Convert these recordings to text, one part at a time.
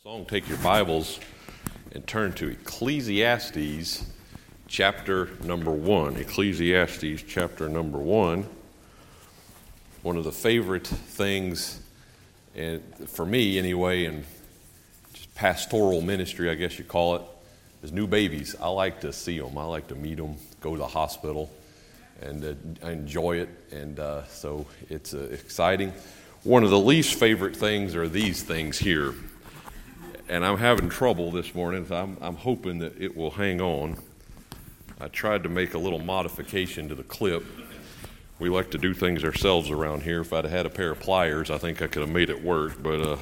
Song, take your Bibles and turn to Ecclesiastes chapter number 1. Ecclesiastes chapter number 1. One of the favorite things, and for me anyway, in just pastoral ministry, I guess you call it, is new babies. I like to see them. I like to meet them, go to the hospital, and I enjoy it. And so it's exciting. One of the least favorite things are these things here. And I'm having trouble this morning, so I'm hoping that it will hang on. I tried to make a little modification to the clip. We like to do things ourselves around here. If I'd had a pair of pliers, I think I could have made it work. But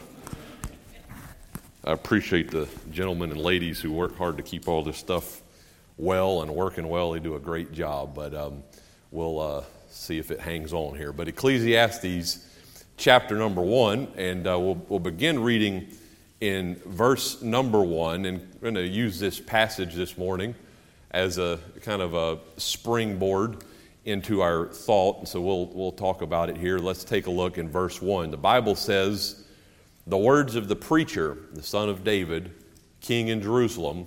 I appreciate the gentlemen and ladies who work hard to keep all this stuff well and working well. They do a great job. But we'll see if it hangs on here. But Ecclesiastes chapter number 1, and we'll begin reading in verse number 1, and we're going to use this passage this morning as a kind of a springboard into our thought, and so we'll talk about it here. Let's take a look in verse 1. The Bible says, "The words of the preacher, the son of David, king in Jerusalem,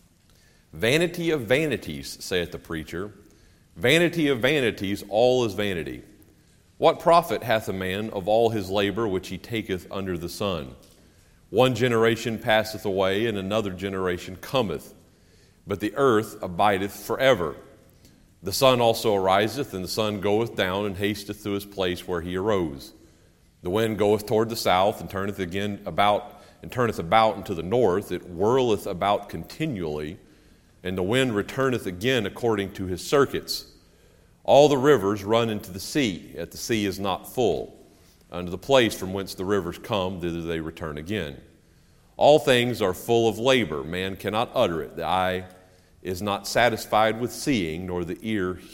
vanity of vanities, saith the preacher, vanity of vanities, all is vanity. What profit hath a man of all his labor which he taketh under the sun? One generation passeth away, and another generation cometh. But the earth abideth forever. The sun also ariseth, and the sun goeth down, and hasteth to his place where he arose. The wind goeth toward the south, and turneth about into the north. It whirleth about continually, and the wind returneth again according to his circuits. All the rivers run into the sea, yet the sea is not full. Unto the place from whence the rivers come, thither they return again. All things are full of labor. Man cannot utter it. The eye is not satisfied with seeing, nor the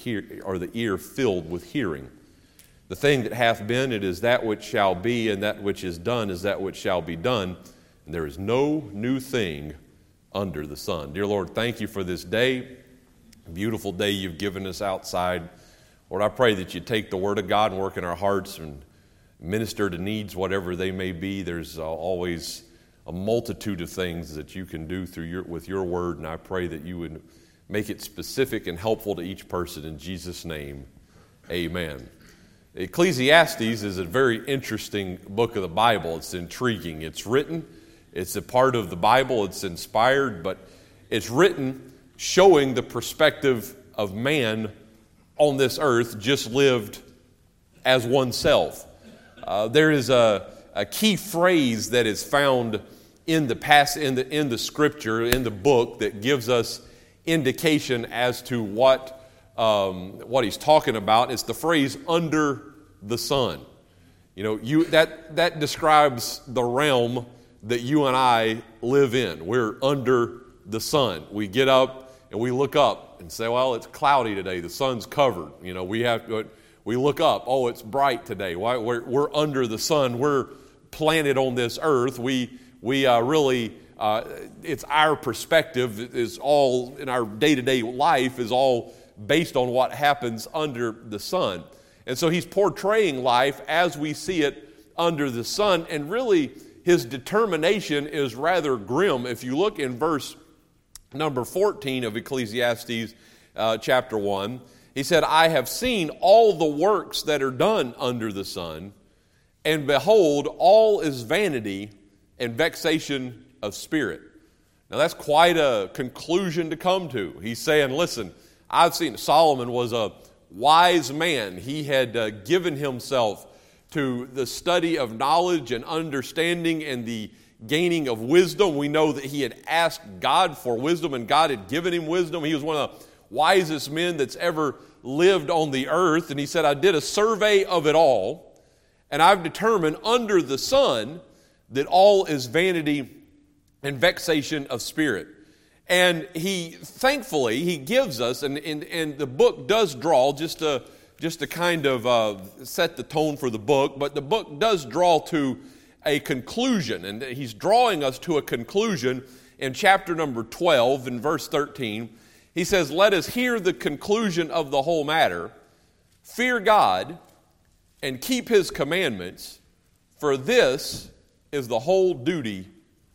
ear filled with hearing. The thing that hath been, it is that which shall be, and that which is done is that which shall be done. And there is no new thing under the sun." Dear Lord, thank you for this day, beautiful day you've given us outside. Lord, I pray that you take the Word of God and work in our hearts and minister to needs, whatever they may be. There's always a multitude of things that you can do with your Word, and I pray that you would make it specific and helpful to each person. In Jesus' name, amen. Ecclesiastes is a very interesting book of the Bible. It's intriguing. It's written. It's a part of the Bible. It's inspired, but it's written showing the perspective of man on this earth just lived as oneself. There is a key phrase that is found in the scripture, in the book, that gives us indication as to what he's talking about. It's the phrase "under the sun." You know, that describes the realm that you and I live in. We're under the sun. We get up and we look up and say, "Well, it's cloudy today. The sun's covered." You know, we look up. "Oh, it's bright today." Why? We're under the sun. We're planted on this earth. We really, it's our perspective is all in our day-to-day life is all based on what happens under the sun. And so he's portraying life as we see it under the sun. And really, his determination is rather grim. If you look in verse number 14 of Ecclesiastes chapter 1, he said, "I have seen all the works that are done under the sun, and behold, all is vanity and vexation of spirit." Now that's quite a conclusion to come to. He's saying, listen, Solomon was a wise man. He had given himself to the study of knowledge and understanding and the gaining of wisdom. We know that he had asked God for wisdom, and God had given him wisdom. He was one of the wisest men that's ever lived on the earth. And he said, "I did a survey of it all, and I've determined under the sun that all is vanity and vexation of spirit." And thankfully, he gives us, and the book does draw, just to kind of set the tone for the book, but the book does draw to a conclusion, and he's drawing us to a conclusion in chapter number 12, in verse 13. He says, "Let us hear the conclusion of the whole matter. Fear God and keep his commandments, for this is the whole duty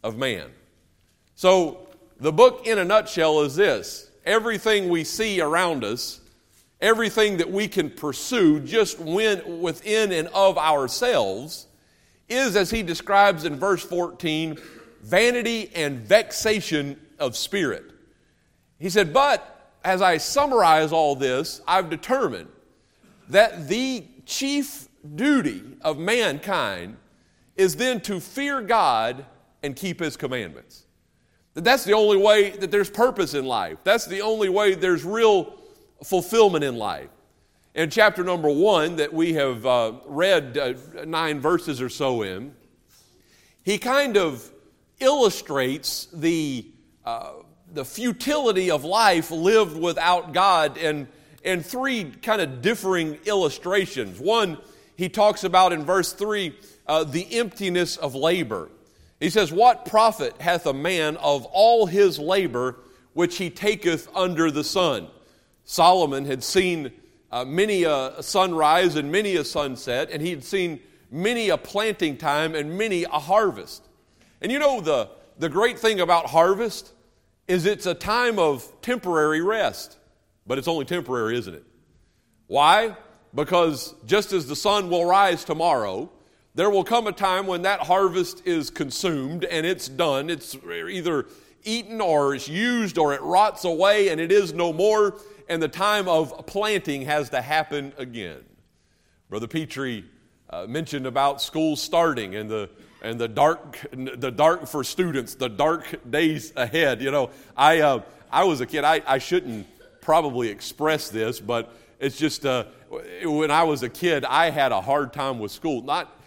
of man. So the book in a nutshell is this: everything we see around us, everything that we can pursue just within and of ourselves is, as he describes in verse 14, vanity and vexation of spirit. He said, but as I summarize all this, I've determined that the chief duty of mankind is then to fear God and keep His commandments. That's the only way that there's purpose in life. That's the only way there's real fulfillment in life. In chapter number 1 that we have read 9 verses or so in, he kind of illustrates the futility of life lived without God in 3 kind of differing illustrations. One, he talks about in verse 3, the emptiness of labor. He says, what profit hath a man of all his labor which he taketh under the sun? Solomon had seen many a sunrise and many a sunset, and he had seen many a planting time and many a harvest. And you know, the great thing about harvest is it's a time of temporary rest. But it's only temporary, isn't it? Why? Because just as the sun will rise tomorrow, there will come a time when that harvest is consumed and it's done. It's either eaten or it's used or it rots away and it is no more, and the time of planting has to happen again. Brother Petrie mentioned about school starting and the dark for students, the dark days ahead. You know, I was a kid. I shouldn't probably express this, but it's just when I was a kid, I had a hard time with school.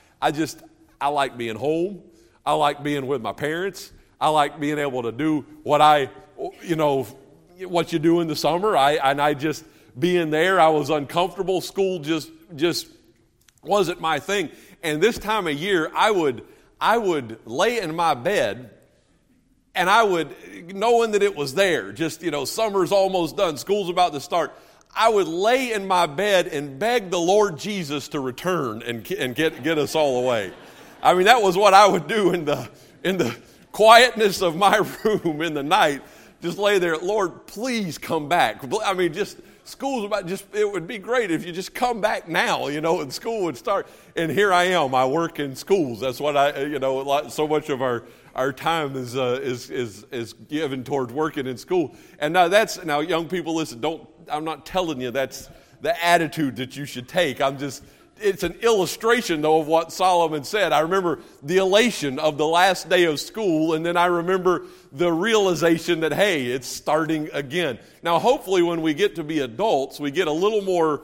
I like being home. I like being with my parents. I like being able to do what you do in the summer. I just being there, I was uncomfortable. School just wasn't my thing. And this time of year, I would lay in my bed, and I would, knowing that it was there, just, summer's almost done, school's about to start, I would lay in my bed and beg the Lord Jesus to return and get us all away. I mean, that was what I would do in the quietness of my room in the night. Just lay there, Lord, please come back. I mean, school's it would be great if you just come back now, and school would start. And here I am, I work in schools. That's what so much of our time is given towards working in school. And now young people, listen, I'm not telling you that's the attitude that you should take. It's an illustration, though, of what Solomon said. I remember the elation of the last day of school, and then I remember the realization that, hey, it's starting again. Now, hopefully, when we get to be adults, we get a little more,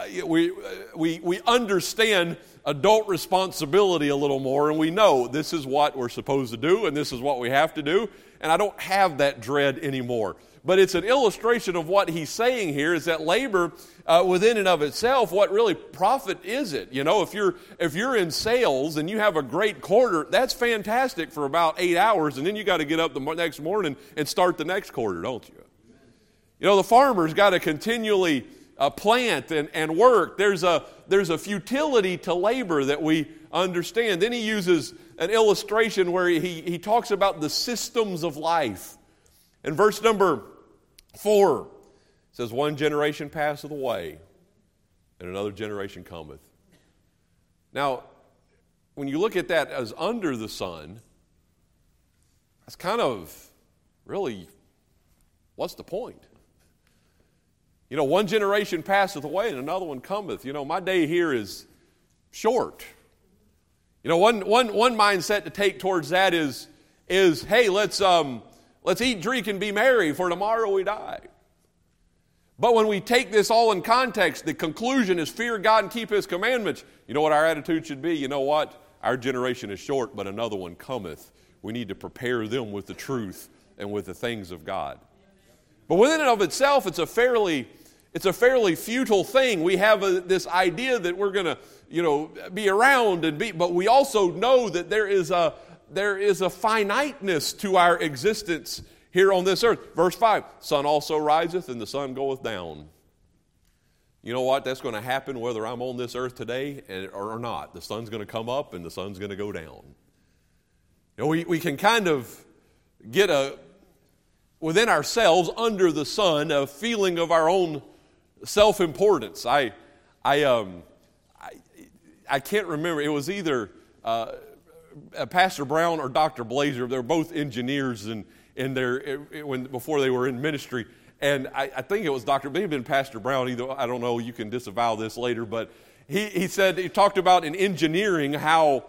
we understand adult responsibility a little more, and we know this is what we're supposed to do, and this is what we have to do, and I don't have that dread anymore. But it's an illustration of what he's saying here, is that labor within and of itself, what really profit is it? If you're in sales and you have a great quarter, that's fantastic for about 8 hours, and then you got to get up the next morning and start the next quarter, don't you? The farmer's got to continually plant and work. There's a futility to labor that we understand. Then he uses an illustration where he talks about the systems of life. In verse number 4, it says, one generation passeth away, and another generation cometh. Now, when you look at that as under the sun, that's kind of really, what's the point? One generation passeth away, and another one cometh. My day here is short. One mindset to take towards that is hey, let's eat, drink, and be merry, for tomorrow we die. But when we take this all in context, the conclusion is fear God and keep His commandments. You know what our attitude should be? You know what? Our generation is short, but another one cometh. We need to prepare them with the truth and with the things of God. But within and of itself, it's a fairly futile thing. We have this idea that we're going to, be around but we also know that there is a finiteness to our existence here on this earth. Verse 5, sun also riseth and the sun goeth down. You know what? That's going to happen whether I'm on this earth today or not. The sun's going to come up and the sun's going to go down. We can kind of get within ourselves, under the sun, a feeling of our own self-importance. I can't remember. It was either Pastor Brown or Dr. Blazer. They're both engineers before they were in ministry. And I think it was Dr. Maybe been Pastor Brown. Either I don't know. You can disavow this later. But he talked about in engineering how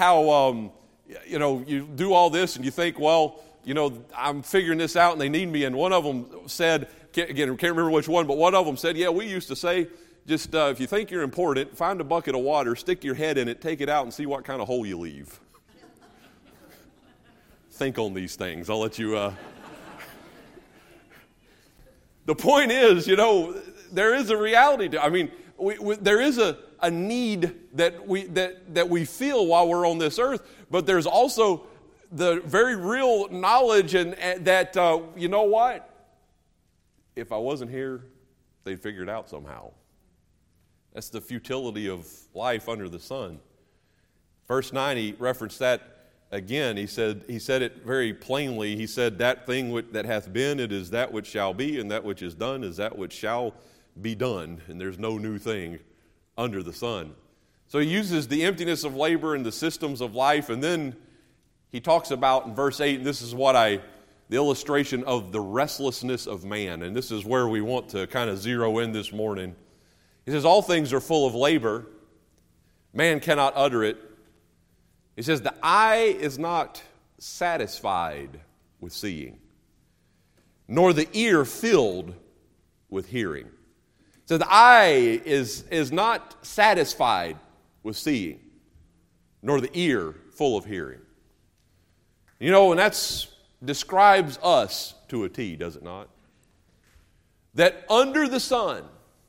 you do all this and you think, well, I'm figuring this out and they need me. And one of them said, can't remember which one, but one of them said, yeah, we used to say, just if you think you're important, find a bucket of water, stick your head in it, take it out, and see what kind of hole you leave. Think on these things. I'll let you... The point is, there is a reality to. There is a need that we feel while we're on this earth, but there's also the very real knowledge and that you know what? If I wasn't here, they'd figure it out somehow. That's the futility of life under the sun. Verse 9, he referenced that again. He said it very plainly. He said, that thing that hath been, it is that which shall be, and that which is done is that which shall be done. And there's no new thing under the sun. So he uses the emptiness of labor and the systems of life, and then he talks about in verse 8, and this is the illustration of the restlessness of man, and this is where we want to kind of zero in this morning. He says, all things are full of labor. Man cannot utter it. He says, the eye is not satisfied with seeing, nor the ear filled with hearing. So the eye is not satisfied with seeing, nor the ear full of hearing. And that describes us to a T, does it not? That under the sun,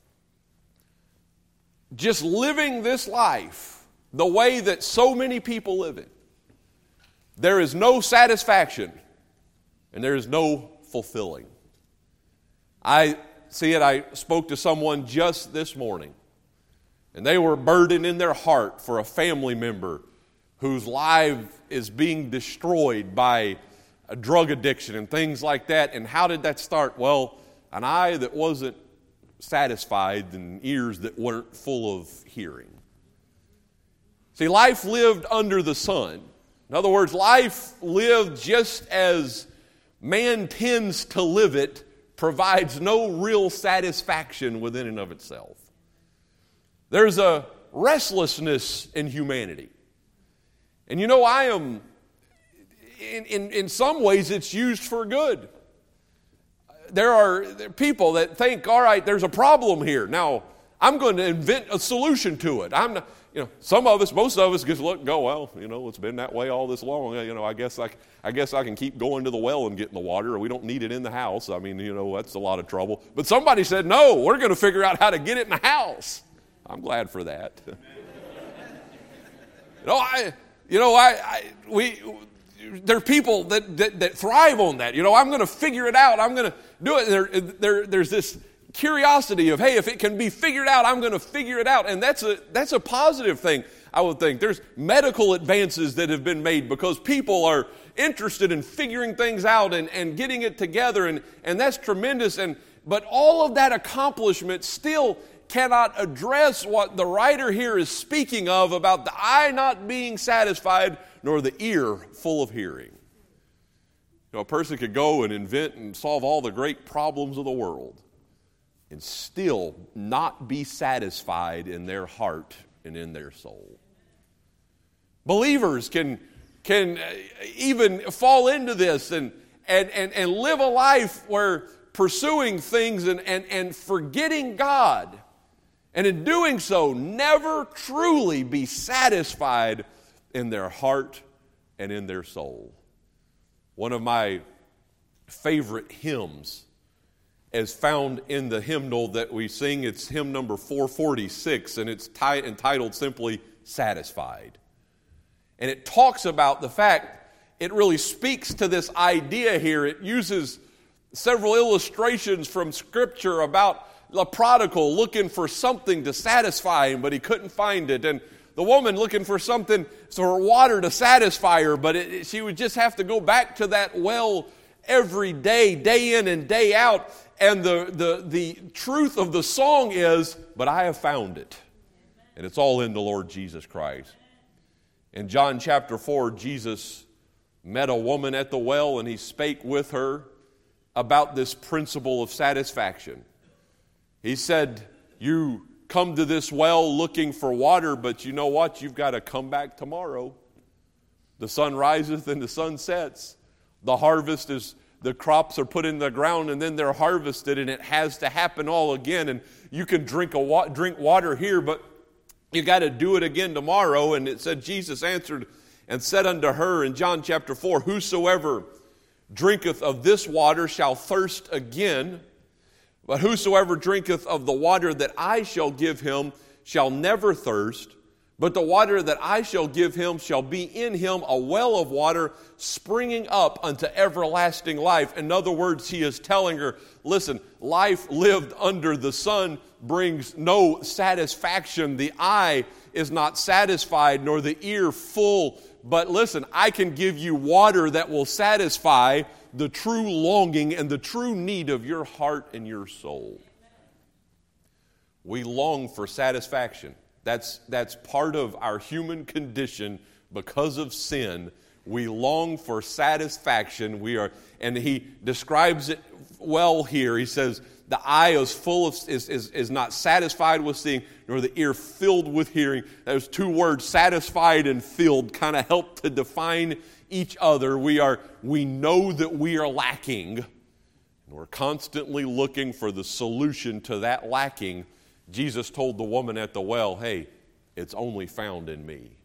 just living this life the way that so many people live it, there is no satisfaction and there is no fulfilling. I spoke to someone just this morning, and they were burdened in their heart for a family member whose life is being destroyed by a drug addiction and things like that. And how did that start? Well, an eye that wasn't satisfied and ears that weren't full of hearing. See, life lived under the sun. In other words, life lived just as man tends to live it, provides no real satisfaction within and of itself. There's a restlessness in humanity. And I am, in some ways, it's used for good. There are people that think, all right, there's a problem here. Now, I'm going to invent a solution to it. I'm not, most of us just go, well, it's been that way all this long. I guess I can keep going to the well and getting the water, or we don't need it in the house. That's a lot of trouble. But somebody said, no, we're going to figure out how to get it in the house. I'm glad for that. There are people that thrive on that. I'm going to figure it out. I'm going to do it. There's this curiosity of, hey, if it can be figured out, I'm going to figure it out. And that's a positive thing, I would think. There's medical advances that have been made because people are interested in figuring things out and getting it together, and that's tremendous. But all of that accomplishment still cannot address what the writer here is speaking of about the eye not being satisfied nor the ear full of hearing. A person could go and invent and solve all the great problems of the world and still not be satisfied in their heart and in their soul. Believers can even fall into this and live a life where pursuing things and forgetting God, and in doing so, never truly be satisfied in their heart and in their soul. One of my favorite hymns is found in the hymnal that we sing. It's hymn number 446, and it's entitled simply Satisfied. And it talks about the fact, it really speaks to this idea here. It uses several illustrations from Scripture about the prodigal looking for something to satisfy him, but he couldn't find it. And The woman looking for something, for water to satisfy her, but she would just have to go back to that well every day, day in and day out. And the truth of the song is, but I have found it. And it's all in the Lord Jesus Christ. In John chapter 4, Jesus met a woman at the well, and he spake with her about this principle of satisfaction. He said, you come to this well looking for water, but you know what? You've got to come back tomorrow. The sun riseth and the sun sets. The harvest is, the crops are put in the ground and then they're harvested, and it has to happen all again. And you can drink water here, but you got to do it again tomorrow. And it said, Jesus answered and said unto her in John chapter 4, whosoever drinketh of this water shall thirst again, but whosoever drinketh of the water that I shall give him shall never thirst, but the water that I shall give him shall be in him a well of water springing up unto everlasting life. In other words, he is telling her, listen, life lived under the sun brings no satisfaction. The eye is not satisfied, nor the ear full. But listen, I can give you water that will satisfy the true longing and the true need of your heart and your soul. We long for satisfaction. That's part of our human condition because of sin. We long for satisfaction. And he describes it well here. He says, the eye is not satisfied with seeing, nor the ear filled with hearing. Those two words, satisfied and filled, kind of help to define each other. We know that we are lacking, and we're constantly looking for the solution to that lacking. Jesus told the woman at the well, hey, it's only found in me. Amen.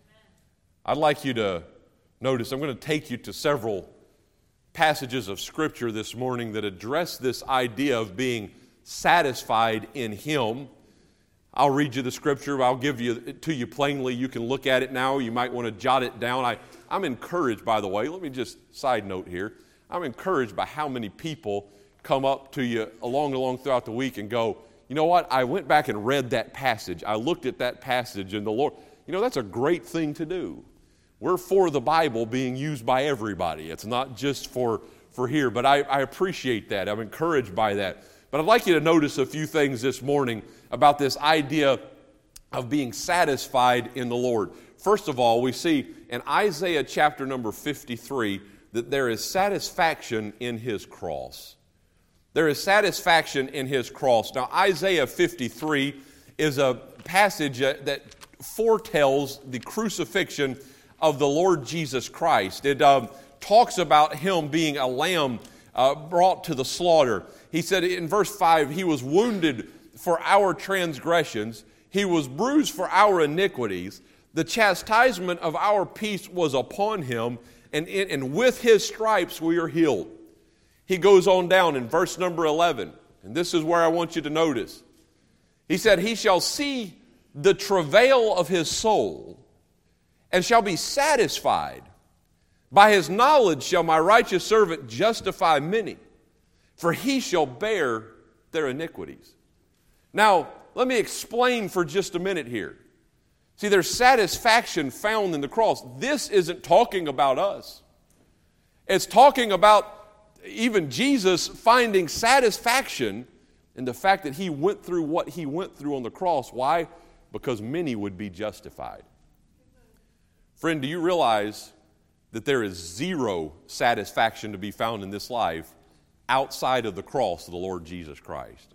I'd like you to notice, I'm going to take you to several passages of Scripture this morning that address this idea of being satisfied in Him. I'll read you the Scripture. I'll give it to you plainly. You can look at it now. You might want to jot it down. I'm encouraged, by the way. Let me just side note here. I'm encouraged by how many people come up to you along throughout the week and go, you know what? I went back and read that passage. I looked at that passage, and the Lord, that's a great thing to do. We're for the Bible being used by everybody. It's not just for here, but I appreciate that. I'm encouraged by that. But I'd like you to notice a few things this morning about this idea of being satisfied in the Lord. First of all, we see in Isaiah chapter number 53 that there is satisfaction in His cross. There is satisfaction in His cross. Now, Isaiah 53 is a passage that foretells the crucifixion of the Lord Jesus Christ. It talks about Him being a lamb brought to the slaughter. He said in verse 5, He was wounded for our transgressions. He was bruised for our iniquities. The chastisement of our peace was upon Him, and with His stripes we are healed. He goes on down in verse number 11, and this is where I want you to notice. He said, He shall see the travail of His soul, and shall be satisfied. By His knowledge shall my righteous servant justify many, for He shall bear their iniquities. Now, let me explain for just a minute here. See, there's satisfaction found in the cross. This isn't talking about us. It's talking about even Jesus finding satisfaction in the fact that He went through what He went through on the cross. Why? Because many would be justified. Friend, do you realize that there is zero satisfaction to be found in this life outside of the cross of the Lord Jesus Christ?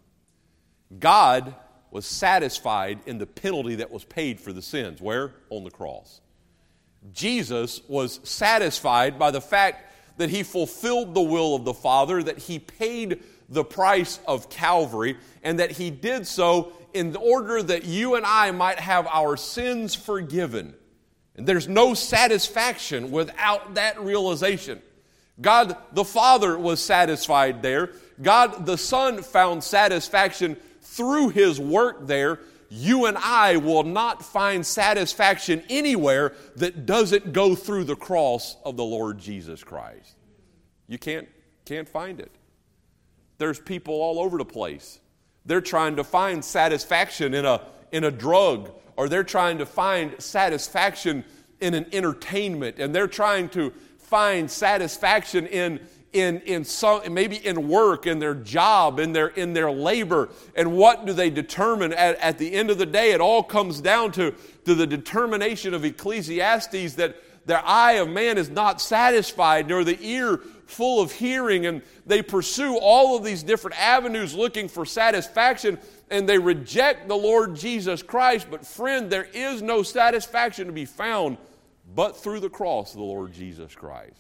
God was satisfied in the penalty that was paid for the sins. Where? On the cross. Jesus was satisfied by the fact that He fulfilled the will of the Father, that He paid the price of Calvary, and that He did so in order that you and I might have our sins forgiven. And there's no satisfaction without that realization. God the Father was satisfied there. God the Son found satisfaction through His work there. You and I will not find satisfaction anywhere that doesn't go through the cross of the Lord Jesus Christ. You can't find it. There's people all over the place. They're trying to find satisfaction in a drug or they're trying to find satisfaction in an entertainment, and they're trying to find satisfaction in some, maybe in work, in their job, in their labor. And what do they determine at the end of the day? It all comes down to the determination of Ecclesiastes that the eye of man is not satisfied, nor the ear full of hearing. And they pursue all of these different avenues looking for satisfaction, and they reject the Lord Jesus Christ. But friend, there is no satisfaction to be found but through the cross of the Lord Jesus Christ.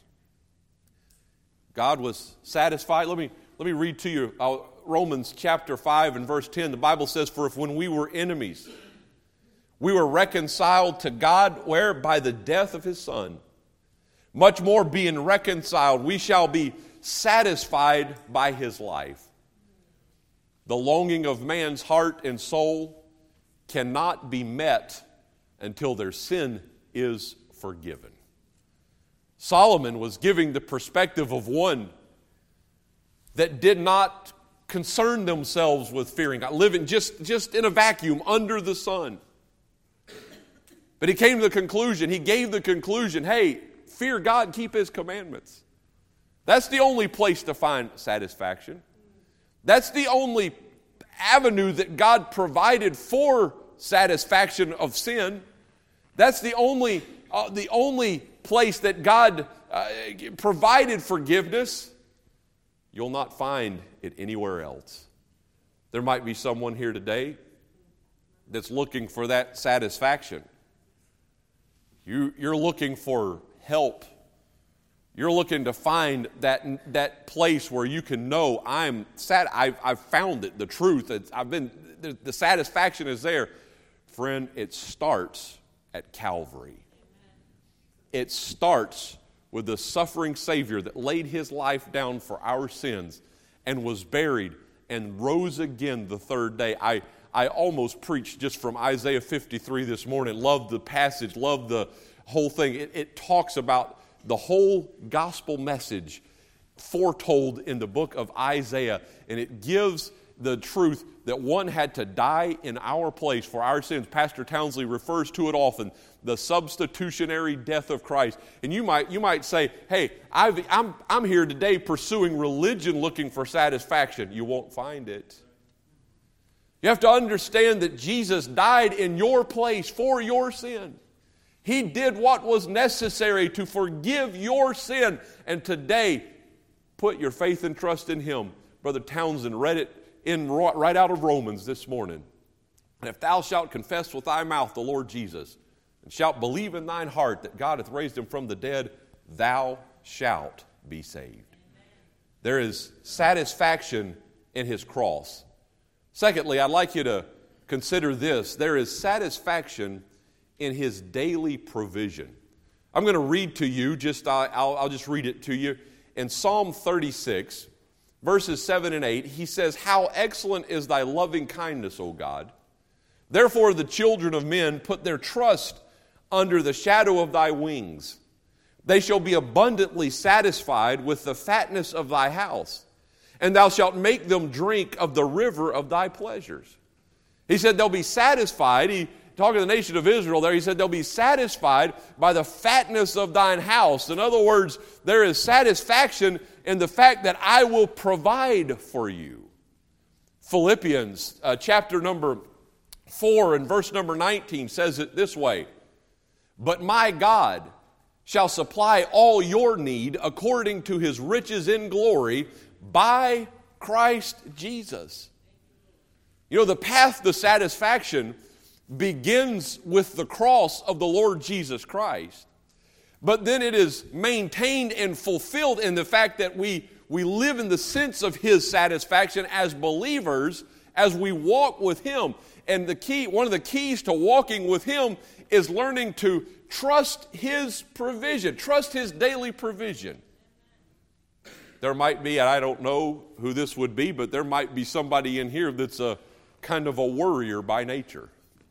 God was satisfied. Let me read to you Romans chapter 5 and verse 10. The Bible says, "For if when we were enemies, we were reconciled to God," where? By the death of His Son. "Much more being reconciled, we shall be satisfied by His life." The longing of man's heart and soul cannot be met until their sin is forgiven. Solomon was giving the perspective of one that did not concern themselves with fearing God, living just in a vacuum under the sun. But he came to the conclusion, he gave the conclusion, hey, fear God, keep His commandments. That's the only place to find satisfaction. That's the only avenue that God provided for satisfaction of sin. That's the only place that God provided forgiveness. You'll not find it anywhere else. There might be someone here today that's looking for that satisfaction. You're looking for help. You're looking to find that place where you can know I'm sad. I've found it, the truth. The satisfaction is there. Friend, it starts at Calvary. It starts with the suffering Savior that laid His life down for our sins and was buried and rose again the third day. I almost preached just from Isaiah 53 this morning. Love the passage, love the whole thing. It talks about the whole gospel message foretold in the book of Isaiah, and it gives the truth that one had to die in our place for our sins. Pastor Townsley refers to it often, the substitutionary death of Christ. And you might say, hey, I'm here today pursuing religion looking for satisfaction. You won't find it. You have to understand that Jesus died in your place for your sin. He did what was necessary to forgive your sin. And today, put your faith and trust in Him. Brother Townsend read it right out of Romans this morning. "And if thou shalt confess with thy mouth the Lord Jesus, and shalt believe in thine heart that God hath raised Him from the dead, thou shalt be saved." There is satisfaction in His cross. Secondly, I'd like you to consider this. There is satisfaction in His daily provision. I'm going to read to you, I'll just read it to you. In Psalm 36, verses 7 and 8, he says, "How excellent is thy loving kindness, O God! Therefore the children of men put their trust under the shadow of thy wings. They shall be abundantly satisfied with the fatness of thy house, and thou shalt make them drink of the river of thy pleasures." He said they'll be satisfied. Talking to the nation of Israel there, he said they'll be satisfied by the fatness of thine house. In other words, there is satisfaction in the fact that I will provide for you. Philippians chapter number 4 and verse number 19 says it this way, "But my God shall supply all your need according to His riches in glory by Christ Jesus." You know, the path to satisfaction begins with the cross of the Lord Jesus Christ. But then it is maintained and fulfilled in the fact that we live in the sense of His satisfaction as believers as we walk with Him. And one of the keys to walking with Him is learning to trust His provision, trust His daily provision. There might be, and I don't know who this would be, but there might be somebody in here that's a kind of a worrier by nature.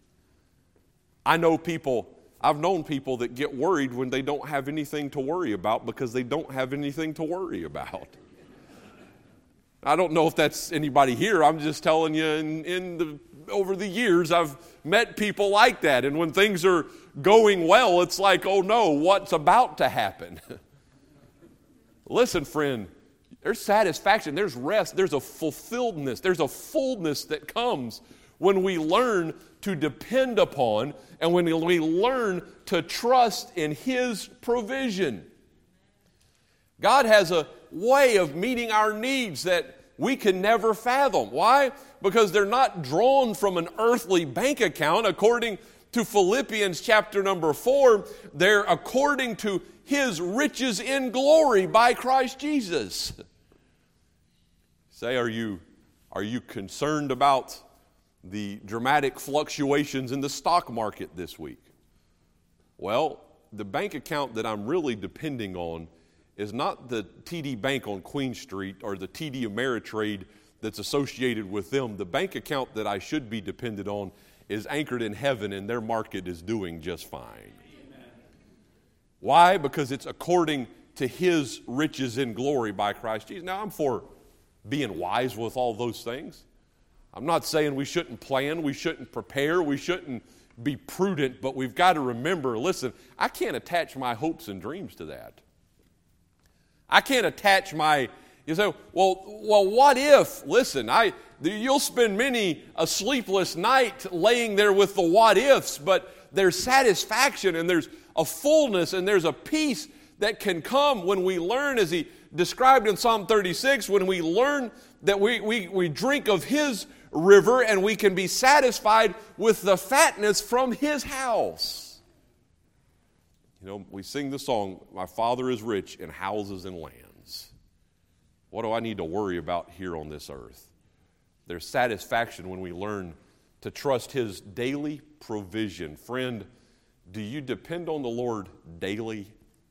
I've known people that get worried when they don't have anything to worry about because they don't have anything to worry about. I don't know if that's anybody here. I'm just telling you, over the years, I've met people like that. And when things are going well, it's like, oh no, what's about to happen? Listen, friend, there's satisfaction, there's rest, there's a fulfilledness, there's a fullness that comes when we learn to depend upon and when we learn to trust in His provision. God has a way of meeting our needs that we can never fathom. Why? Because they're not drawn from an earthly bank account. According to Philippians chapter number 4, they're according to His riches in glory by Christ Jesus. Say, are you concerned about the dramatic fluctuations in the stock market this week? Well, the bank account that I'm really depending on is not the TD Bank on Queen Street or the TD Ameritrade that's associated with them. The bank account that I should be dependent on is anchored in heaven, and their market is doing just fine. Amen. Why? Because it's according to His riches in glory by Christ Jesus. Now, I'm for being wise with all those things. I'm not saying we shouldn't plan, we shouldn't prepare, we shouldn't be prudent, but we've got to remember, listen, I can't attach my hopes and dreams to that. I can't attach you say, well, what if? Listen, you'll spend many a sleepless night laying there with the what ifs, but there's satisfaction and there's a fullness and there's a peace that can come when we learn, as he described in Psalm 36, when we learn that we drink of His river and we can be satisfied with the fatness from His house. You know, we sing the song, "My Father is rich in houses and lands." What do I need to worry about here on this earth? There's satisfaction when we learn to trust His daily provision. Friend, do you depend on the Lord daily?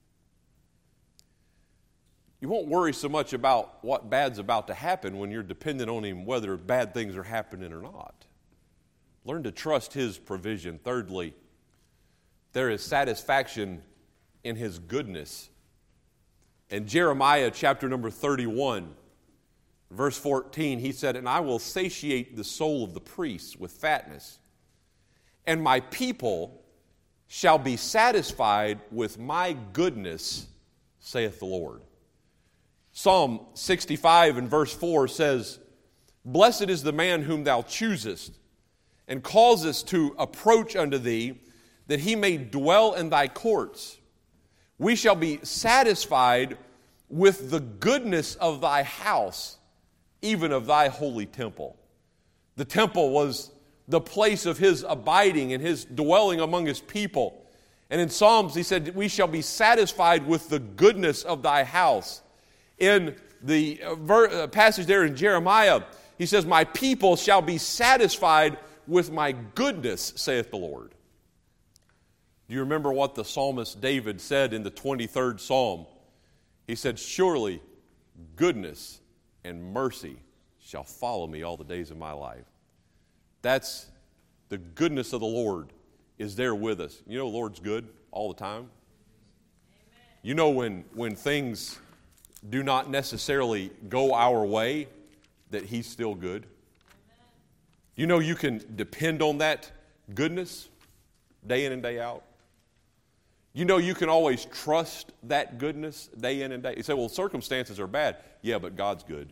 You won't worry so much about what bad's about to happen when you're dependent on Him, whether bad things are happening or not. Learn to trust His provision. Thirdly, there is satisfaction in His goodness. In Jeremiah chapter number 31, verse 14, he said, "And I will satiate the soul of the priests with fatness, and my people shall be satisfied with my goodness, saith the Lord." Psalm 65 and verse 4 says, "Blessed is the man whom thou choosest, and causest to approach unto thee, that he may dwell in thy courts. We shall be satisfied with the goodness of thy house, even of thy holy temple." The temple was the place of His abiding and His dwelling among His people. And in Psalms, he said, "We shall be satisfied with the goodness of thy house." In the passage there in Jeremiah, he says, "My people shall be satisfied with my goodness, saith the Lord." Do you remember what the psalmist David said in the 23rd Psalm? He said, "Surely goodness and mercy shall follow me all the days of my life." That's the goodness of the Lord is there with us. You know the Lord's good all the time. Amen. You know when things do not necessarily go our way, that He's still good. Amen. You know you can depend on that goodness day in and day out. You know you can always trust that goodness day in and day. You say, well, circumstances are bad. Yeah, but God's good.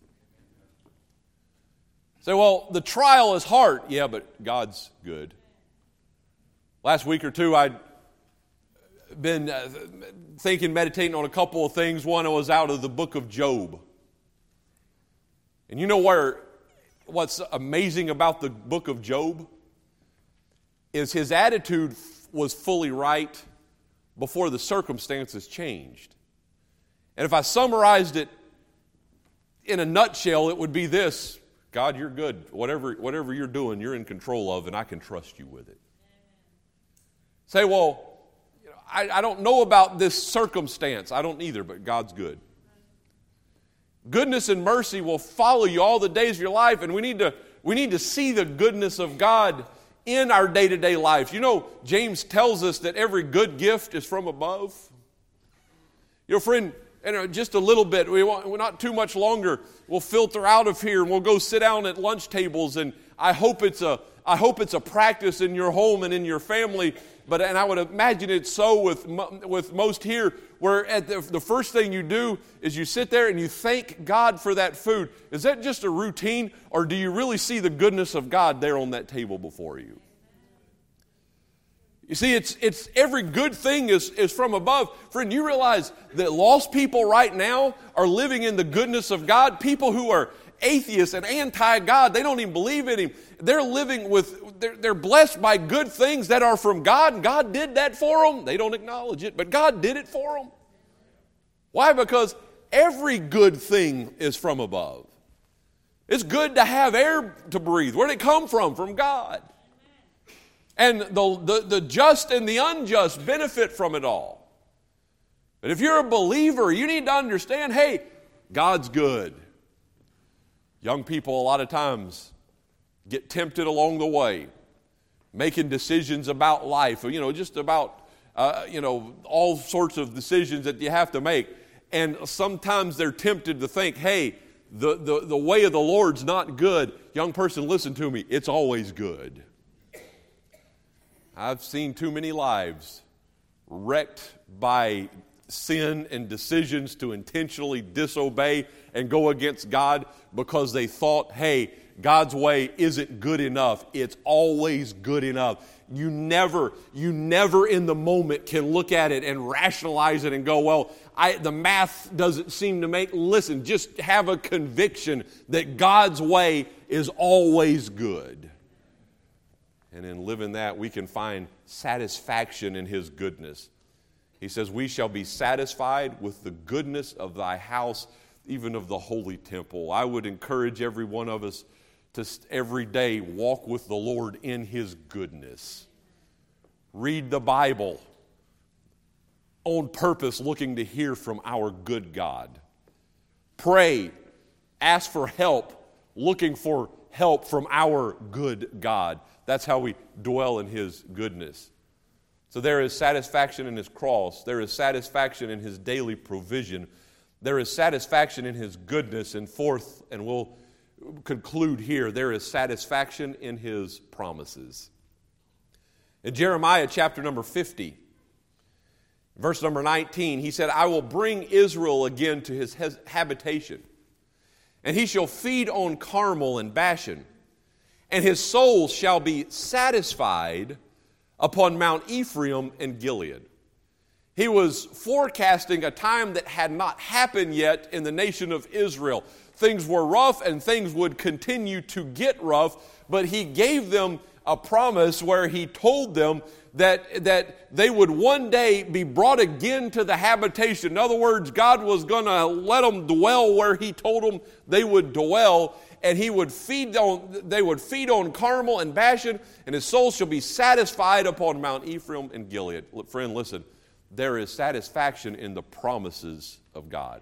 Say, well, the trial is hard. Yeah, but God's good. Last week or two, I'd been meditating on a couple of things. One was out of the book of Job. And you know what's amazing about the book of Job is his attitude was fully right before the circumstances changed. And if I summarized it in a nutshell, it would be this: God, you're good. Whatever you're doing, you're in control of, and I can trust you with it. Say, well, I don't know about this circumstance. I don't either, but God's good. Goodness and mercy will follow you all the days of your life, and we need to see the goodness of God in our day-to-day life. You know, James tells us that every good gift is from above. You know, friend, just a little bit, we're not too much longer, we'll filter out of here and we'll go sit down at lunch tables. And I hope it's a practice in your home and in your family. And I would imagine it's so with most here, where at the first thing you do is you sit there and you thank God for that food. Is that just a routine, or do you really see the goodness of God there on that table before you? You see, it's every good thing is from above. Friend, you realize that lost people right now are living in the goodness of God. People who are atheists and anti-God, they don't even believe in Him. They're living they're blessed by good things that are from God, and God did that for them. They don't acknowledge it, but God did it for them. Why? Because every good thing is from above. It's good to have air to breathe. Where did it come from? From God. And the just and the unjust benefit from it all. But if you're a believer, you need to understand, hey, God's good. Young people a lot of times get tempted along the way, making decisions about life, just about, all sorts of decisions that you have to make. And sometimes they're tempted to think, hey, the way of the Lord's not good. Young person, listen to me. It's always good. I've seen too many lives wrecked by sin and decisions to intentionally disobey and go against God because they thought, hey, God's way isn't good enough. It's always good enough. You never in the moment can look at it and rationalize it and go, well, the math doesn't seem to make. Listen, just have a conviction that God's way is always good. And in living that, we can find satisfaction in His goodness. He says, we shall be satisfied with the goodness of thy house, even of the holy temple. I would encourage every one of us to every day walk with the Lord in His goodness. Read the Bible on purpose, looking to hear from our good God. Pray, ask for help, looking for help from our good God. That's how we dwell in His goodness. So there is satisfaction in His cross. There is satisfaction in His daily provision. There is satisfaction in His goodness. And fourth, and we'll conclude here, there is satisfaction in His promises. In Jeremiah chapter number 50, verse number 19, he said, I will bring Israel again to his habitation, and he shall feed on Carmel and Bashan, and his soul shall be satisfied upon Mount Ephraim and Gilead. He was forecasting a time that had not happened yet in the nation of Israel. Things were rough and things would continue to get rough, but he gave them a promise where he told them that they would one day be brought again to the habitation. In other words, God was going to let them dwell where He told them they would dwell, and they would feed on Carmel and Bashan, and his soul shall be satisfied upon Mount Ephraim and Gilead. Friend, listen, there is satisfaction in the promises of God.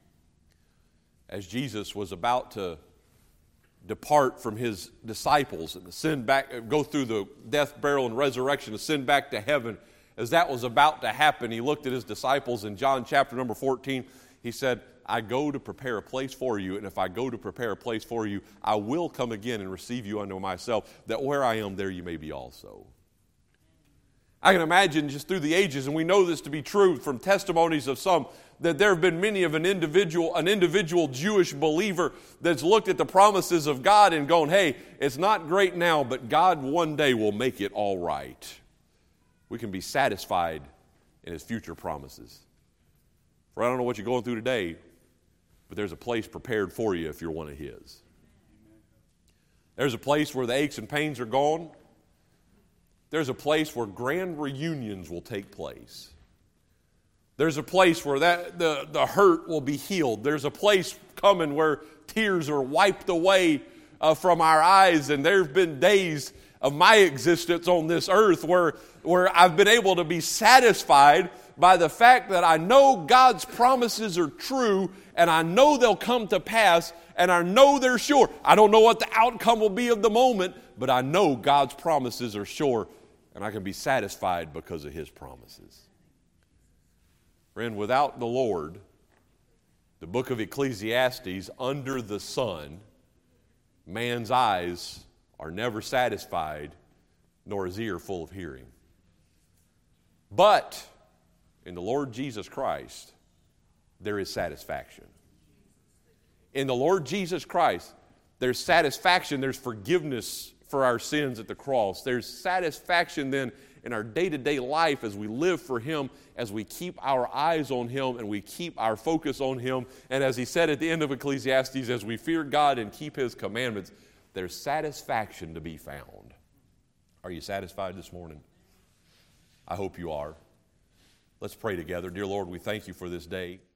As Jesus was about to depart from His disciples and go through the death, burial, and resurrection, ascend back to heaven, as that was about to happen, He looked at His disciples in John chapter number 14. He said, I go to prepare a place for you, and if I go to prepare a place for you, I will come again and receive you unto myself, that where I am, there you may be also. I can imagine just through the ages, and we know this to be true from testimonies of some, that there have been many of an individual Jewish believer that's looked at the promises of God and gone, hey, it's not great now, but God one day will make it all right. We can be satisfied in His future promises. For I don't know what you're going through today, but there's a place prepared for you if you're one of His. There's a place where the aches and pains are gone. There's a place where grand reunions will take place. There's a place where the hurt will be healed. There's a place coming where tears are wiped away from our eyes. And there have been days of my existence on this earth where I've been able to be satisfied by the fact that I know God's promises are true, and I know they'll come to pass, and I know they're sure. I don't know what the outcome will be of the moment, but I know God's promises are sure, and I can be satisfied because of His promises. Friend, without the Lord, the book of Ecclesiastes, under the sun, man's eyes are never satisfied, nor his ear full of hearing. But in the Lord Jesus Christ, there is satisfaction. In the Lord Jesus Christ, there's satisfaction, there's forgiveness for our sins at the cross. There's satisfaction then in our day-to-day life as we live for Him, as we keep our eyes on Him and we keep our focus on Him. And as he said at the end of Ecclesiastes, as we fear God and keep His commandments, there's satisfaction to be found. Are you satisfied this morning? I hope you are. Let's pray together. Dear Lord, we thank you for this day.